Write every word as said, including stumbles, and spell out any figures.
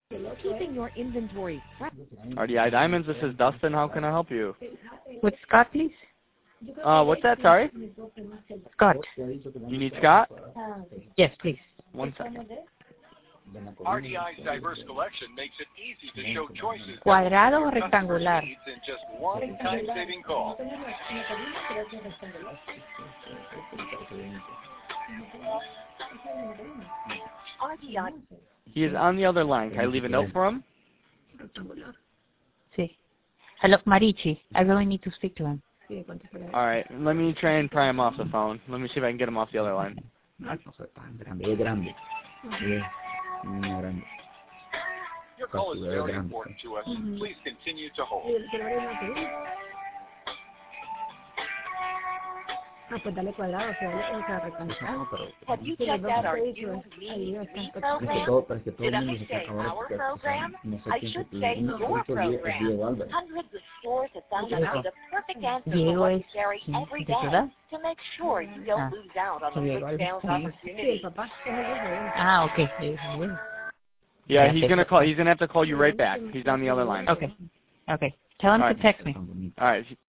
Keeping your inventory fresh. R D I Diamonds, this is Dustin. How can I help you? With Scott, please. Uh, what's that? Sorry? Scott. You need Scott? Yes, please. One second. R D I's diverse collection makes it easy to show choices ¿Cuadrado o rectangular? in just one time-saving call. R D I. He is on the other line. Can I leave a note for him? Sí. Hello, Marichi. I really need to speak to him. All right. Let me try and pry him off the phone. Let me see if I can get him off the other line. Your call is very important to us. Please continue to hold. Have you checked out our new Me program? Did I say our program? I should say your program. Hundreds of stores have found out the perfect answer for what you carry every day to make sure you don't lose out on the quick sales opportunity. Ah, okay. Yeah, he's gonna call. He's gonna have to call you right back. He's on the other line. Okay. Okay. Tell him All to right. text me. All right.